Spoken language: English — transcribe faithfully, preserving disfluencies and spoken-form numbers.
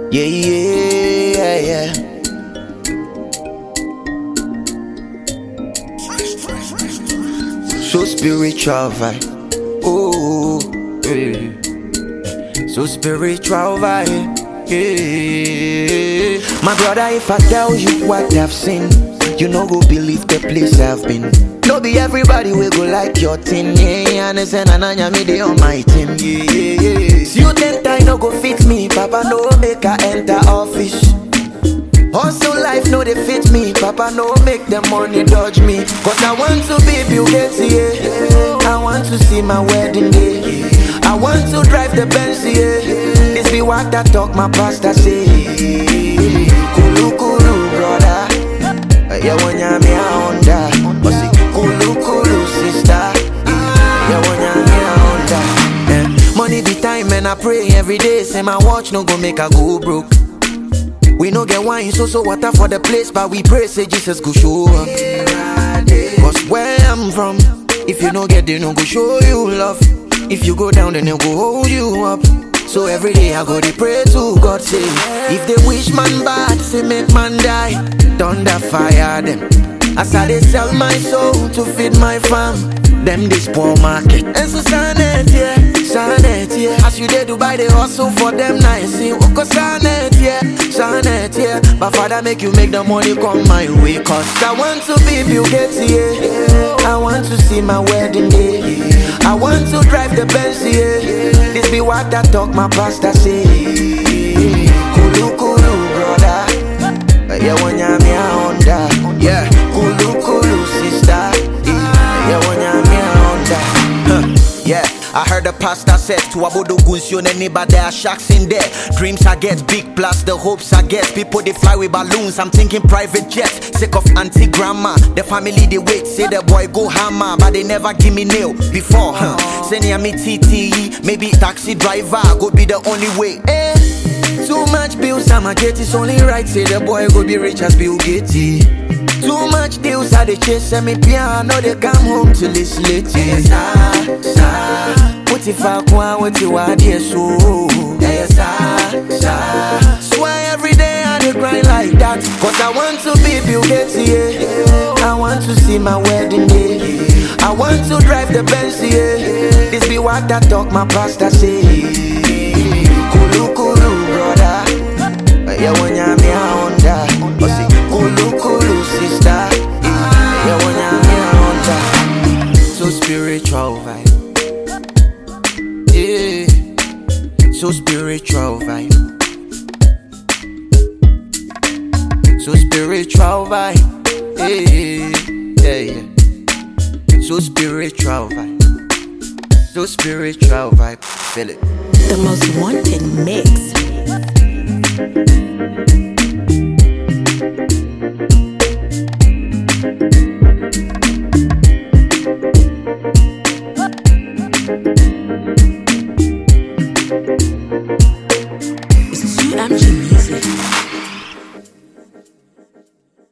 Yeah, yeah, yeah. So spiritual vibe. Oh, yeah. So spiritual vibe. Yeah. My brother, if I tell you what I've seen, you no go believe the place I've been. No be everybody will go like your thing. Yeah, and say Nana me they on my team. Yeah, yeah, yeah. See you ten time no go fit me. Papa no make I enter office. Also life no they fit me. Papa no make the money dodge me. Cause I want to be Bill Gates, yeah. I want to see my wedding day. I want to drive the Benz, yeah. This be what I talk my pastor say. Kulu kulu brother. Yeah, when you're me a Honda. Kulu kulu sister. Yeah, when you're me a Honda. Yeah. Money be time and I pray every day. Say my watch no go make I go broke. We no get wine, so so water for the place, but we pray say Jesus go show up. Cause where I'm from, if you no get they no go show you love. If you go down then they'll go hold you up. So every day I go to pray to God say, if they wish man bad, say make man die. Thunder fire them. As I they sell my soul to feed my fam. Them this poor market. And so sanet yeah, sanet yeah. As you dey Dubai they hustle for them nice. See Oko sanet yeah, sanet yeah. But Father make you make the money come my way. Cause I want to be Bill Gates yeah. I want to see my wedding day. I want to drive the Benz yeah. This be what I talk my pastor say. Kulu kulu brother. Yeah when you're me a Honda. Yeah. Kulu kulu sister. Yeah when you're me a Honda. Huh. Yeah. I heard the pastor said to Abodo Gunsion anybody there are sharks in there. Dreams I get big plus the hopes I get. People they fly with balloons, I'm thinking private jets. Sick of auntie grandma, the family they wait. Say the boy go hammer, but they never give me nail before. Huh. Say near me T T E, maybe taxi driver go be the only way. Eh. Too much bills I'ma get, it's only right. Say the boy go be rich as Bill Gates. Too much deals I they chase me piano, they come home till it's late. Yes, sir, sir. What if I want what you want, yes, so yes, sir, sir. Swear every day I dey grind like that. Cause I want to be Bill Gates, yeah. I want to see my wedding day. I want to drive the Benz, yeah. This be what I talk my pastor say. Kulu kulu brother. Yeah, when you're me a Honda. Kulu kulu sister. Yeah, when you're me a Honda. So spiritual vibe. Yeah. So spiritual vibe. So spiritual vibe. Yeah, yeah, yeah. So spiritual vibe. So spiritual vibe. Feel it. The most wanted mix.